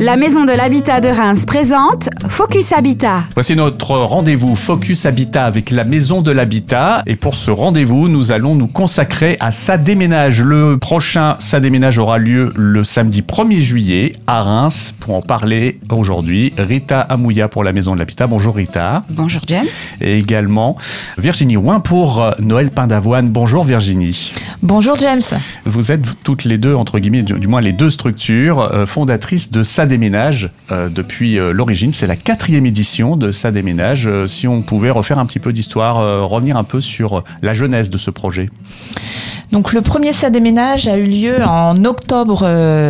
La Maison de l'Habitat de Reims présente Focus Habitat. Voici notre rendez-vous Focus Habitat avec la Maison de l'Habitat. Et pour ce rendez-vous, nous allons nous consacrer à Ça déménage. Le prochain Ça déménage aura lieu le samedi 1er juillet à Reims. Pour en parler aujourd'hui, Rita Amouya pour la Maison de l'Habitat. Bonjour Rita. Bonjour James. Et également Virginie Ouin pour Noël Pain d'Avoine. Bonjour Virginie. Bonjour James. Vous êtes toutes les deux, entre guillemets, du moins les deux structures fondatrices de Ça déménage depuis l'origine. C'est la 4e édition de Ça déménage. Si on pouvait refaire un petit peu d'histoire, revenir un peu sur la genèse de ce projet. Donc le premier Ça déménage a eu lieu en octobre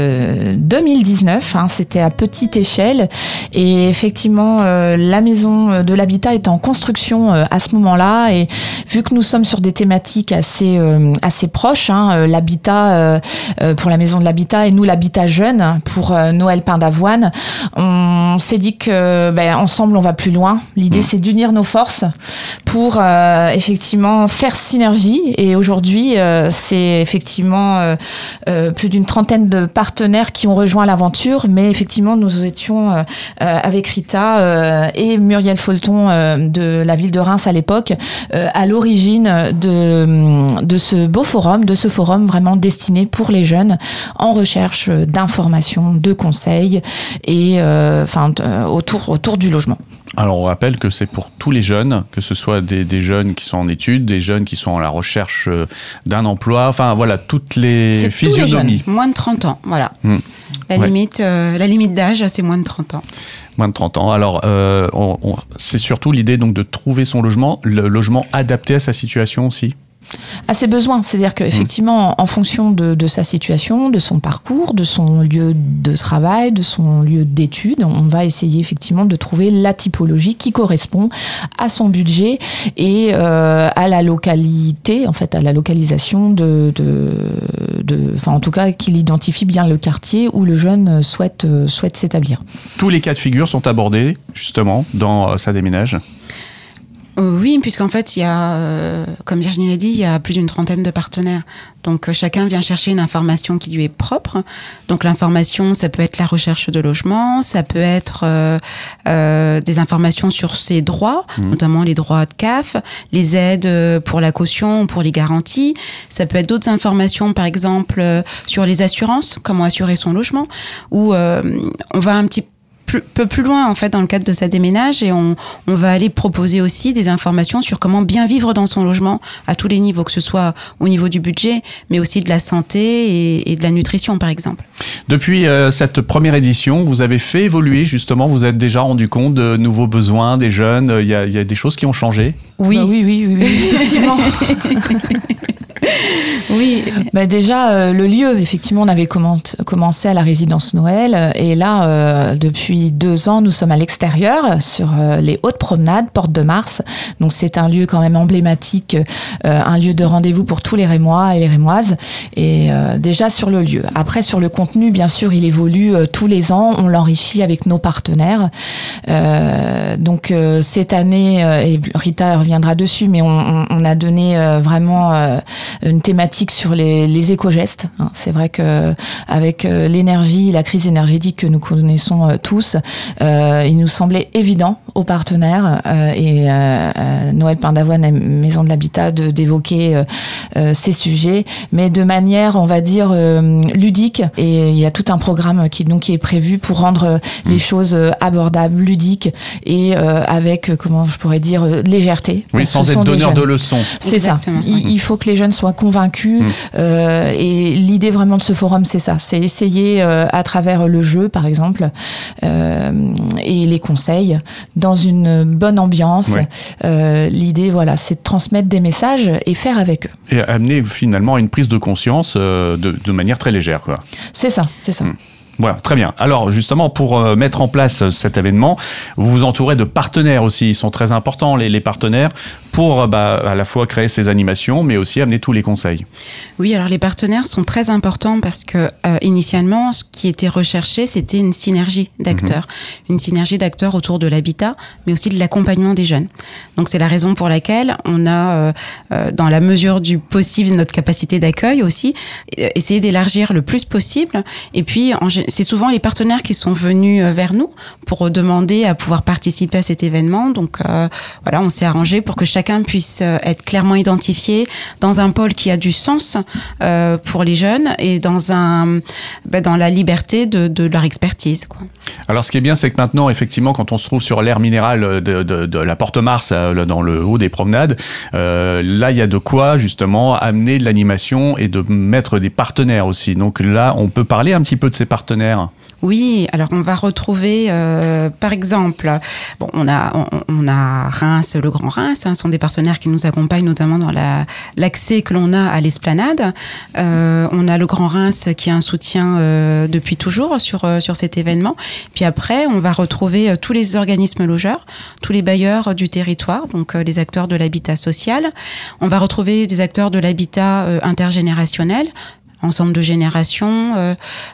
2019, c'était à petite échelle et effectivement la Maison de l'Habitat était en construction à ce moment-là et vu que nous sommes sur des thématiques assez proches, l'habitat pour la Maison de l'Habitat et nous l'habitat jeune pour Noël Pain d'Avoine, on s'est dit que ensemble on va plus loin. L'idée c'est d'unir nos forces pour effectivement faire synergie et aujourd'hui c'est effectivement plus d'une trentaine de partenaires qui ont rejoint l'aventure, mais effectivement nous étions avec Rita et Muriel Folleton de la ville de Reims à l'époque à l'origine de ce beau forum, vraiment destiné pour les jeunes en recherche d'informations, de conseils et autour du logement. Alors on rappelle que c'est pour tous les jeunes, que ce soit des jeunes qui sont en études, des jeunes qui sont à la recherche d'un emploi, enfin voilà, toutes les physionomies. Moins de 30 ans, voilà. La limite d'âge, c'est moins de 30 ans. Moins de 30 ans. Alors, c'est surtout l'idée donc de trouver son logement, le logement adapté à sa situation aussi. À ses besoins, c'est-à-dire qu'effectivement, en fonction de sa situation, de son parcours, de son lieu de travail, de son lieu d'études, on va essayer effectivement de trouver la typologie qui correspond à son budget et à la localité, en fait, à la localisation en tout cas, qu'il identifie bien le quartier où le jeune souhaite s'établir. Tous les cas de figure sont abordés justement dans Ça déménage. Oui, puisqu'en fait, il y a, comme Virginie l'a dit, il y a plus d'une trentaine de partenaires. Donc, chacun vient chercher une information qui lui est propre. Donc, l'information, ça peut être la recherche de logement, ça peut être des informations sur ses droits, notamment les droits de CAF, les aides pour la caution, pour les garanties. Ça peut être d'autres informations, par exemple, sur les assurances, comment assurer son logement, où on va un petit peu plus loin en fait dans le cadre de Ça déménage et on va aller proposer aussi des informations sur comment bien vivre dans son logement à tous les niveaux, que ce soit au niveau du budget mais aussi de la santé et de la nutrition par exemple. Depuis cette première édition, vous avez fait évoluer justement, vous êtes déjà rendu compte de nouveaux besoins des jeunes, il y a des choses qui ont changé? Oui, effectivement. Oui, déjà le lieu, effectivement, on avait commencé à la résidence Noël et là, depuis 2 ans, nous sommes à l'extérieur sur les hautes promenades, Porte de Mars. Donc c'est un lieu quand même emblématique, un lieu de rendez-vous pour tous les Rémois et les Rémoises. Et déjà sur le lieu. Après sur le contenu, bien sûr, il évolue tous les ans. On l'enrichit avec nos partenaires. Donc cette année, et Rita reviendra dessus, mais on a donné vraiment une thématique sur les éco-gestes. C'est vrai que avec l'énergie, la crise énergétique que nous connaissons tous, il nous semblait évident aux partenaires et Noël Pain d'Avoine et Maison de l'Habitat d'évoquer ces sujets, mais de manière, on va dire, ludique. Et il y a tout un programme qui est prévu pour rendre les choses abordables, ludiques et avec, comment je pourrais dire, légèreté. Oui, sans être donneur de leçons. C'est Exactement. ça. Il faut que les jeunes soient convaincus et l'idée vraiment de ce forum, c'est ça. C'est essayer à travers le jeu, par exemple, et les conseils, dans une bonne ambiance. Ouais. L'idée, voilà, c'est de transmettre des messages et faire avec eux. Et amener finalement à une prise de conscience de manière très légère, quoi. C'est ça. Voilà, très bien. Alors justement, pour mettre en place cet événement, vous vous entourez de partenaires aussi. Ils sont très importants, les partenaires, pour à la fois créer ces animations, mais aussi amener tous les conseils. Oui, alors les partenaires sont très importants parce que initialement, ce qui était recherché, c'était une synergie d'acteurs. Une synergie d'acteurs autour de l'habitat, mais aussi de l'accompagnement des jeunes. Donc c'est la raison pour laquelle on a, dans la mesure du possible, notre capacité d'accueil aussi, essayé d'élargir le plus possible. Et puis, c'est souvent les partenaires qui sont venus vers nous pour demander à pouvoir participer à cet événement. Donc voilà, on s'est arrangé pour que chacun puisse être clairement identifié dans un pôle qui a du sens pour les jeunes et dans la liberté de leur expertise, quoi. Alors ce qui est bien, c'est que maintenant, effectivement, quand on se trouve sur l'aire minérale de la Porte-Mars, dans le haut des promenades, là, il y a de quoi justement amener de l'animation et de mettre des partenaires aussi. Donc là, on peut parler un petit peu de ces partenaires. Oui, alors on va retrouver, par exemple, on a Reims, le Grand Reims, sont des partenaires qui nous accompagnent notamment dans l'accès que l'on a à l'esplanade. On a le Grand Reims qui a un soutien depuis toujours sur cet événement. Puis après, on va retrouver tous les organismes logeurs, tous les bailleurs du territoire, donc les acteurs de l'habitat social. On va retrouver des acteurs de l'habitat intergénérationnel, ensemble de générations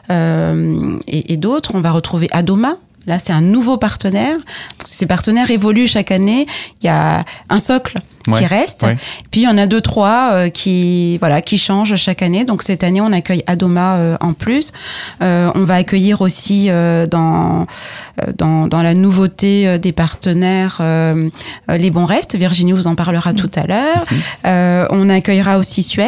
et d'autres. On va retrouver Adoma. Là, c'est un nouveau partenaire. Ces partenaires évoluent chaque année. Il y a un socle qui reste. Ouais. Puis, il y en a 2-3 qui changent chaque année. Donc, cette année, on accueille Adoma en plus. On va accueillir aussi dans la nouveauté des partenaires les bons restes. Virginie vous en parlera tout à l'heure. On accueillera aussi Suez.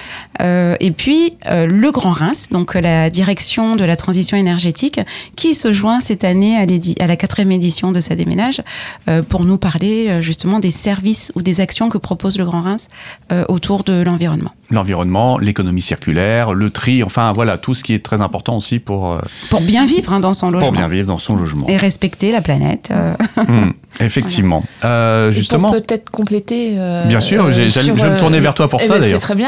Et puis, le Grand Reims, donc la direction de la transition énergétique, qui se joint cette année à la 4e édition de Ça déménage pour nous parler justement des services ou des actions que propose le Grand Reims autour de l'environnement. L'environnement, l'économie circulaire, le tri, enfin voilà, tout ce qui est très important aussi pour bien vivre dans son logement. Pour bien vivre dans son logement. Et respecter la planète. Effectivement. Voilà. Justement. Pour peut-être compléter. Bien sûr, je vais me tourner vers toi pour ça d'ailleurs. C'est très bien.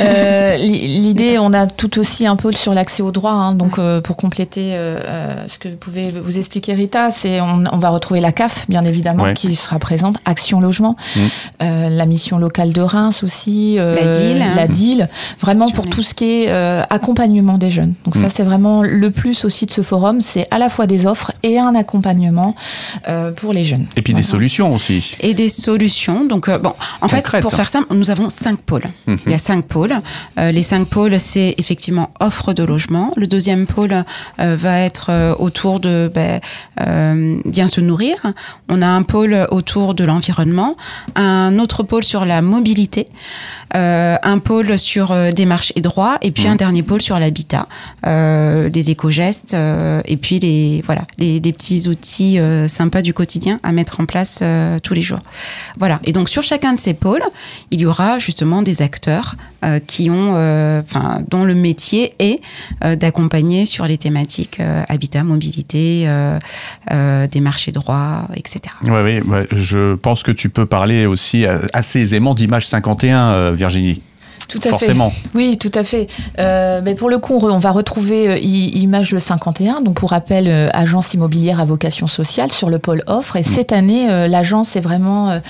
L'idée, on a tout aussi un peu sur l'accès au droit, donc pour compléter ce que vous pouvez vous expliquer, Rita, c'est on va retrouver la CAF, bien évidemment, qui sera présente, Action Logement, la mission locale de Reims aussi, la DIL, vraiment pour tout ce qui est accompagnement des jeunes. Donc ça, c'est vraiment le plus aussi de ce forum, c'est à la fois des offres et un accompagnement pour les jeunes. Et puis des solutions aussi. Et des solutions. Donc en fait, pour faire simple, nous avons 5 pôles. Il y a 5 pôles. Les 5 pôles, c'est effectivement offre de logement. Le deuxième pôle va être autour de bien se nourrir. On a un pôle autour de l'environnement, un autre pôle sur la mobilité, un pôle sur démarche et droit, et puis un dernier pôle sur l'habitat, les éco-gestes, et puis les petits outils sympas du quotidien à mettre en place tous les jours. Voilà. Et donc sur chacun de ces pôles, il y aura justement des acteurs qui ont, dont le métier est d'accompagner sur les thématiques habitat, mobilité, démarche et droit, etc. Oui, je pense que tu peux parler aussi assez aisément d'Image 51, Virginie. Tout à Forcément. Fait. Oui, tout à fait. Mais pour le coup, on va retrouver Image 51, donc pour rappel, agence immobilière à vocation sociale sur le pôle offre. Et cette année, l'agence est vraiment,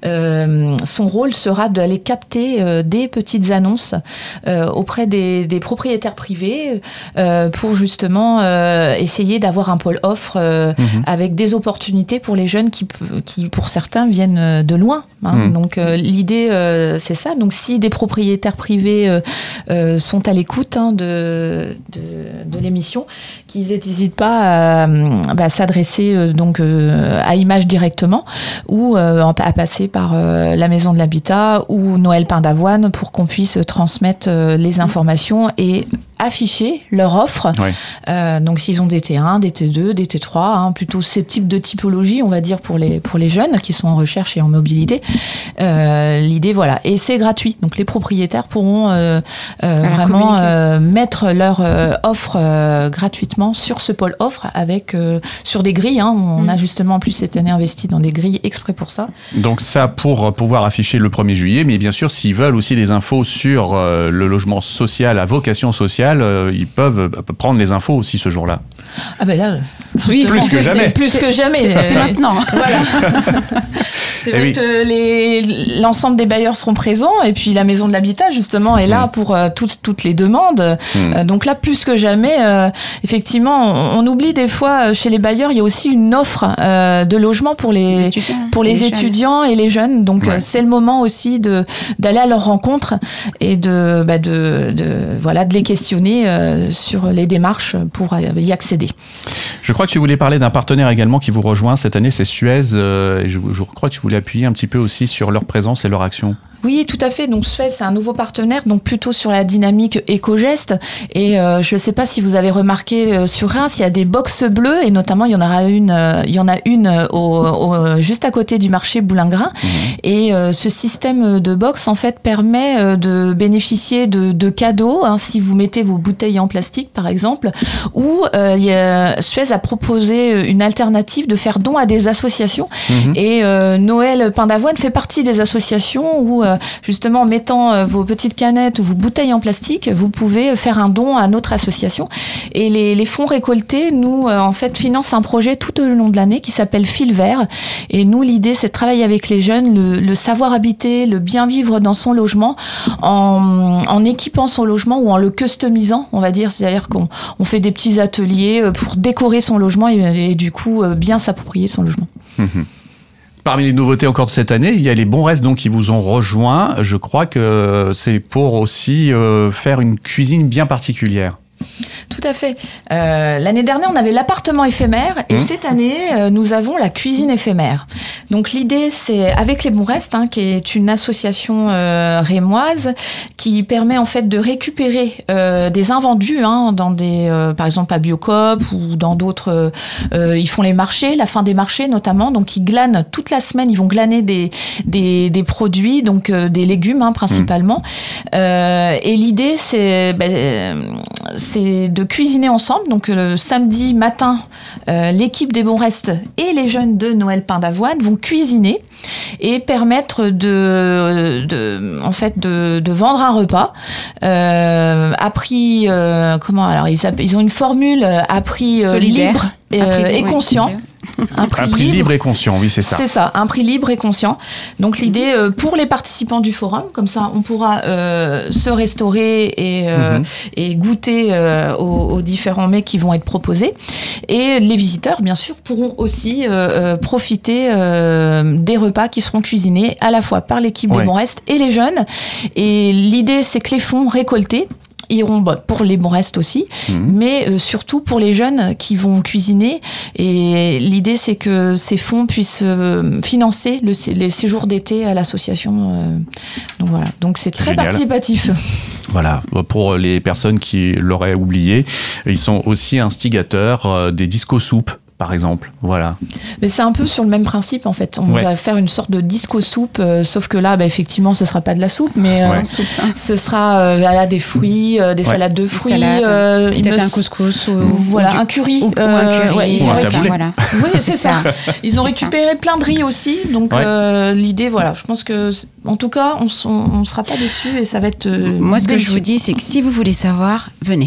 son rôle sera d'aller capter des petites annonces auprès des propriétaires privés pour justement essayer d'avoir un pôle offre avec des opportunités pour les jeunes qui pour certains viennent de loin. Donc l'idée, c'est ça. Donc si des propriétaires privés sont à l'écoute de l'émission, qu'ils n'hésitent pas à s'adresser donc à Image directement ou à passer par la Maison de l'Habitat ou Noël Pain d'Avoine pour qu'on puisse transmettre les informations et afficher leur offre. Donc s'ils ont des T1, des T2, des T3, plutôt ce type de typologie, on va dire pour les jeunes qui sont en recherche et en mobilité. L'idée, voilà. Et c'est gratuit. Donc les propriétaires pourront vraiment mettre leur offre gratuitement sur ce pôle offre avec sur des grilles. On a justement en plus cette année investi dans des grilles exprès pour ça. Donc ça pour pouvoir afficher le 1er juillet, mais bien sûr s'ils veulent aussi des infos sur le logement social à vocation sociale, ils peuvent prendre les infos aussi ce jour-là. Ah ben là, oui, plus que jamais. Plus que jamais. C'est maintenant. Voilà. C'est vrai que l'ensemble des bailleurs seront présents et puis la maison de l'habitat justement est là pour toutes les demandes. Donc là, plus que jamais, effectivement, on oublie des fois chez les bailleurs, il y a aussi une offre de logement pour les étudiants et les jeunes. Donc c'est le moment aussi d'aller à leur rencontre et de les questionner sur les démarches pour y accéder. Je crois que tu voulais parler d'un partenaire également qui vous rejoint cette année, c'est Suez. Et je crois que tu voulais appuyer un petit peu aussi sur leur présence et leur action. Oui, tout à fait. Donc Suez, c'est un nouveau partenaire, donc plutôt sur la dynamique éco-geste. Et je ne sais pas si vous avez remarqué sur Reims, il y a des boxes bleues et notamment il y en a une juste à côté du marché Boulingrin. Et ce système de box en fait permet de bénéficier de cadeaux si vous mettez vos bouteilles en plastique par exemple. Ou Suez a proposé une alternative de faire don à des associations. Et Noël Pain d'Avoine fait partie des associations où justement en mettant vos petites canettes ou vos bouteilles en plastique, vous pouvez faire un don à notre association. Et les fonds récoltés, nous, en fait, financent un projet tout au long de l'année qui s'appelle Fil Vert. Et nous, l'idée, c'est de travailler avec les jeunes, le savoir habiter, le bien vivre dans son logement, en équipant son logement ou en le customisant, on va dire. C'est-à-dire qu'on fait des petits ateliers pour décorer son logement et du coup, bien s'approprier son logement. Parmi les nouveautés encore de cette année, il y a les Bons Restes donc qui vous ont rejoint. Je crois que c'est pour aussi faire une cuisine bien particulière. Tout à fait. L'année dernière, on avait l'appartement éphémère et cette année, nous avons la cuisine éphémère. Donc l'idée, c'est avec les Bons Restes, qui est une association rémoise qui permet en fait de récupérer des invendus dans des, par exemple à Biocoop ou dans d'autres. Ils font les marchés, la fin des marchés notamment. Donc ils glanent toute la semaine. Ils vont glaner des produits, donc des légumes principalement. Et l'idée, c'est de cuisiner ensemble. Donc le samedi matin, l'équipe des Bons Restes et les jeunes de Noël Pain d'Avoine vont cuisiner et permettre de vendre un repas à prix ils ont une formule à prix libre et conscient. Un prix libre et conscient, oui, c'est ça. C'est ça, un prix libre et conscient. Donc l'idée, pour les participants du forum, comme ça, on pourra se restaurer et goûter aux différents mets qui vont être proposés. Et les visiteurs, bien sûr, pourront aussi profiter des repas qui seront cuisinés à la fois par l'équipe des Bons Restes et les jeunes. Et l'idée, c'est que les fonds récoltés iront pour les Bons Restes aussi, mais surtout pour les jeunes qui vont cuisiner. Et l'idée, c'est que ces fonds puissent financer les séjours d'été à l'association. Donc voilà, donc c'est très participatif. Voilà, pour les personnes qui l'auraient oublié, ils sont aussi instigateurs des disco-soupes. Par exemple, voilà. Mais c'est un peu sur le même principe en fait. On va faire une sorte de disco soupe, sauf que là, effectivement, ce sera pas de la soupe, mais ce sera des fruits, des salades de fruits, peut-être un couscous ou un curry, ou un curry, ou un taboulé. Voilà. Oui, c'est ça. Ils ont récupéré plein de riz aussi, donc l'idée, je pense que en tout cas, on sera pas déçus et ça va être. Moi, ce que je vous dis, c'est que si vous voulez savoir, venez.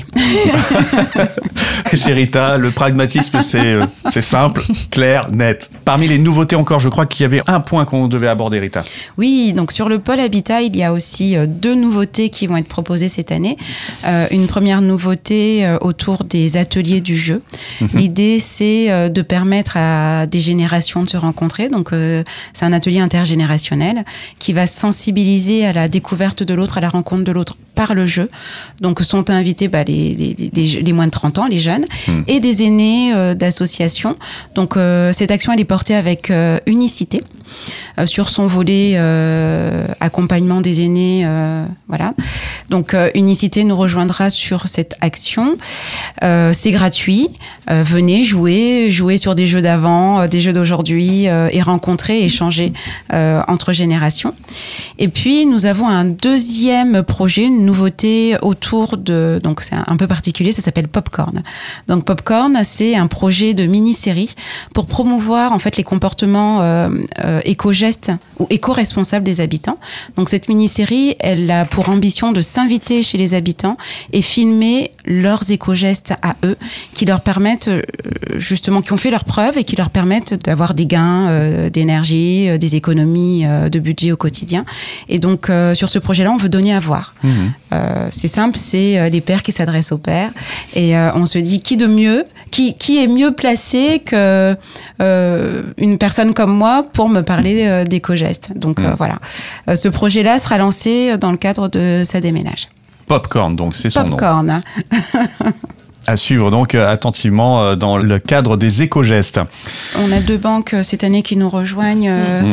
Chez Rita, le pragmatisme, c'est simple, clair, net. Parmi les nouveautés encore, je crois qu'il y avait un point qu'on devait aborder, Rita. Oui, donc sur le pôle habitat, il y a aussi 2 nouveautés qui vont être proposées cette année. Une première nouveauté autour des ateliers du jeu. L'idée, c'est de permettre à des générations de se rencontrer. Donc, c'est un atelier intergénérationnel qui va sensibiliser à la découverte de l'autre, à la rencontre de l'autre par le jeu. Donc, sont invités les moins de 30 ans, les jeunes, et des aînés d'associations. Donc, cette action, elle est portée avec Unicité. Sur son volet accompagnement des aînés, voilà. Donc Unicité nous rejoindra sur cette action. C'est gratuit. Venez jouer sur des jeux d'avant, des jeux d'aujourd'hui et rencontrer, échanger entre générations. Et puis nous avons un deuxième projet, une nouveauté autour de, donc c'est un peu particulier, ça s'appelle Popcorn. Donc Popcorn, c'est un projet de mini-série pour promouvoir en fait les comportements éco-gestes ou éco-responsables des habitants. Donc cette mini-série, elle a pour ambition de s'inviter chez les habitants et filmer leurs éco-gestes à eux, qui leur permettent justement, qui ont fait leurs preuves et qui leur permettent d'avoir des gains d'énergie, des économies de budget au quotidien. Et donc sur ce projet-là, on veut donner à voir. C'est simple, c'est les pères qui s'adressent aux pères, et on se dit qui est mieux placé que une personne comme moi pour me parler d'éco-gestes. Donc voilà, ce projet-là sera lancé dans le cadre de Ça déménage. Popcorn, donc c'est son nom. Popcorn. À suivre donc attentivement dans le cadre des éco-gestes. On a 2 banques cette année qui nous rejoignent,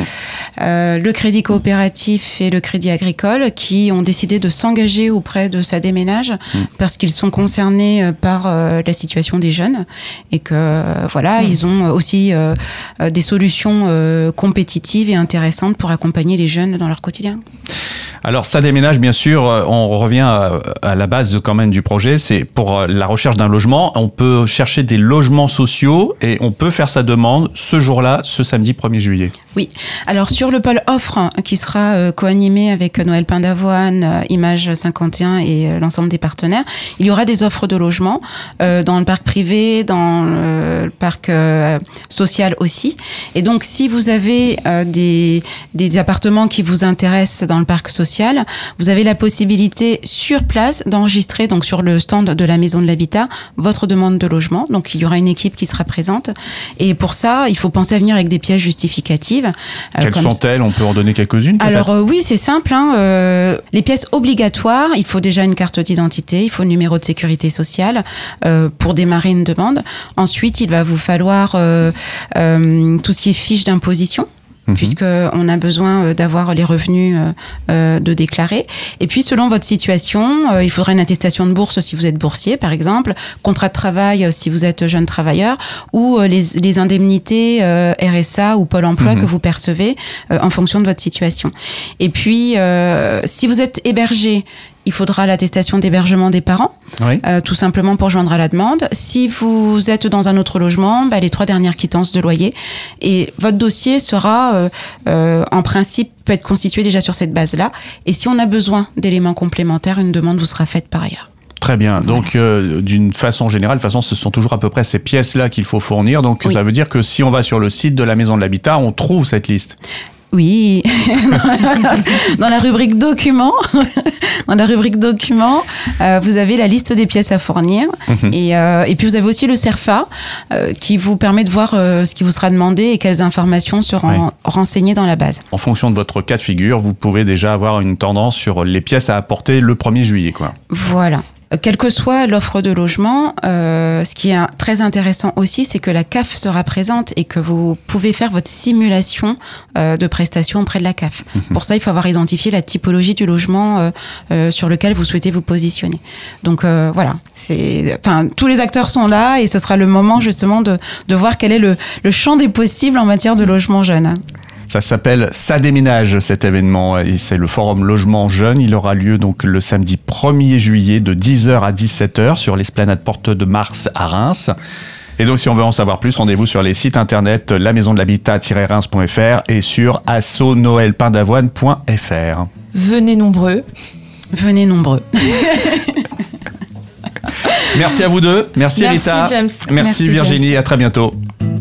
le Crédit Coopératif et le Crédit Agricole, qui ont décidé de s'engager auprès de Ça déménage parce qu'ils sont concernés par la situation des jeunes et que voilà, ils ont aussi des solutions compétitives et intéressantes pour accompagner les jeunes dans leur quotidien. Alors Ça déménage, bien sûr, on revient à la base quand même du projet, c'est pour la recherche d'un logement. On peut chercher des logements sociaux et on peut faire sa demande ce jour-là, ce samedi 1er juillet. Oui, alors sur le pôle offre qui sera co-animé avec Noël Pain d'Avoine, Image 51 et l'ensemble des partenaires, il y aura des offres de logement dans le parc privé, dans le parc social aussi. Et donc si vous avez des appartements qui vous intéressent dans le parc social, vous avez la possibilité sur place d'enregistrer donc sur le stand de la Maison de l'Habitat votre demande de logement. Donc il y aura une équipe qui sera présente et pour ça il faut penser à venir avec des pièces justificatives. Quelles sont-elles ? On peut en donner quelques-unes peut-être ? Alors oui, c'est simple. Les pièces obligatoires, il faut déjà une carte d'identité, il faut le numéro de sécurité sociale pour démarrer une demande. Ensuite, il va vous falloir tout ce qui est fiche d'imposition. Puisqu'on a besoin d'avoir les revenus de déclarer. Et puis, selon votre situation, il faudra une attestation de bourse si vous êtes boursier, par exemple, contrat de travail si vous êtes jeune travailleur, ou les indemnités RSA ou Pôle emploi que vous percevez en fonction de votre situation. Et puis, si vous êtes hébergé, il faudra l'attestation d'hébergement des parents, oui. Tout simplement pour joindre à la demande. Si vous êtes dans un autre logement, les 3 dernières quittances de loyer. Et votre dossier sera, en principe, peut être constitué déjà sur cette base-là. Et si on a besoin d'éléments complémentaires, une demande vous sera faite par ailleurs. Très bien. Donc, d'une façon générale, de toute façon, ce sont toujours à peu près ces pièces-là qu'il faut fournir. Donc, oui. Ça veut dire que si on va sur le site de la Maison de l'Habitat, on trouve cette liste. Oui, dans la rubrique documents, vous avez la liste des pièces à fournir et puis vous avez aussi le CERFA qui vous permet de voir ce qui vous sera demandé et quelles informations seront renseignées dans la base. En fonction de votre cas de figure, vous pouvez déjà avoir une tendance sur les pièces à apporter le 1er juillet, quoi. Voilà. Quelle que soit l'offre de logement, ce qui est très intéressant aussi, c'est que la CAF sera présente et que vous pouvez faire votre simulation de prestations auprès de la CAF. Pour ça, il faut avoir identifié la typologie du logement sur lequel vous souhaitez vous positionner. Donc voilà, tous les acteurs sont là et ce sera le moment justement de voir quel est le champ des possibles en matière de logement jeune. Ça s'appelle Ça déménage, cet événement, et c'est le forum logement jeune. Il aura lieu donc le samedi 1er juillet de 10h à 17h sur l'esplanade Porte de Mars à Reims. Et donc si on veut en savoir plus, rendez-vous sur les sites internet lamaisondelhabitat-reims.fr et sur assonoelpaindavoine.fr. Venez nombreux. Venez nombreux. Merci à vous deux. Merci Rita. James. Merci Virginie. James. À très bientôt.